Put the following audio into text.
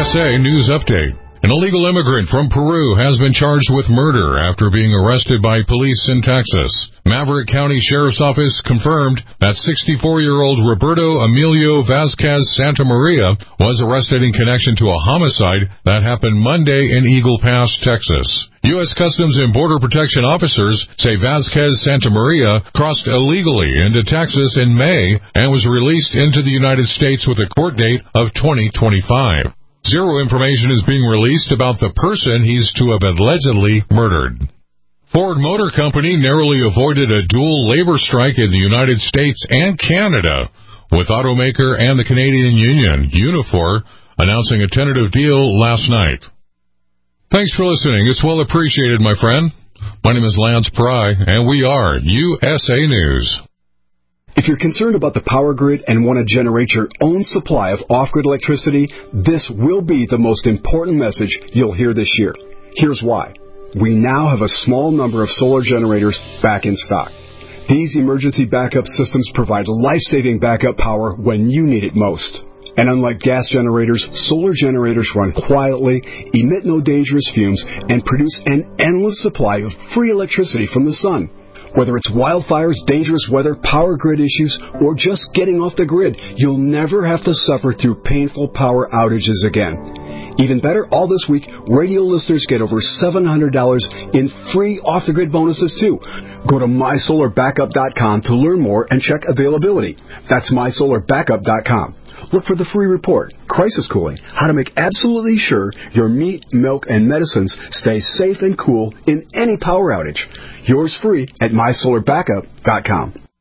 USA News Update. An illegal immigrant from Peru has been charged with murder after being arrested by police in Texas. Maverick County Sheriff's Office confirmed that 64-year-old Roberto Emilio Vazquez Santamaria was arrested in connection to a homicide that happened Monday in Eagle Pass, Texas. U.S. Customs and Border Protection officers say Vazquez Santamaria crossed illegally into Texas in May and was released into the United States with a court date of 2025. Zero information is being released about the person he's to have allegedly murdered. Ford Motor Company narrowly avoided a dual labor strike in the United States and Canada, with automaker and the Canadian union, Unifor, announcing a tentative deal last night. Thanks for listening. It's well appreciated, my friend. My name is Lance Pry, and we are USA News. If you're concerned about the power grid and want to generate your own supply of off-grid electricity, this will be the most important message you'll hear this year. Here's why. We now have a small number of solar generators back in stock. These emergency backup systems provide life-saving backup power when you need it most. And unlike gas generators, solar generators run quietly, emit no dangerous fumes, and produce an endless supply of free electricity from the sun. Whether it's wildfires, dangerous weather, power grid issues, or just getting off the grid, you'll never have to suffer through painful power outages again. Even better, all this week, radio listeners get over $700 in free off-the-grid bonuses, too. Go to MySolarBackup.com to learn more and check availability. That's MySolarBackup.com. Look for the free report, Crisis Cooling, how to make absolutely sure your meat, milk, and medicines stay safe and cool in any power outage. Yours free at MySolarBackup.com.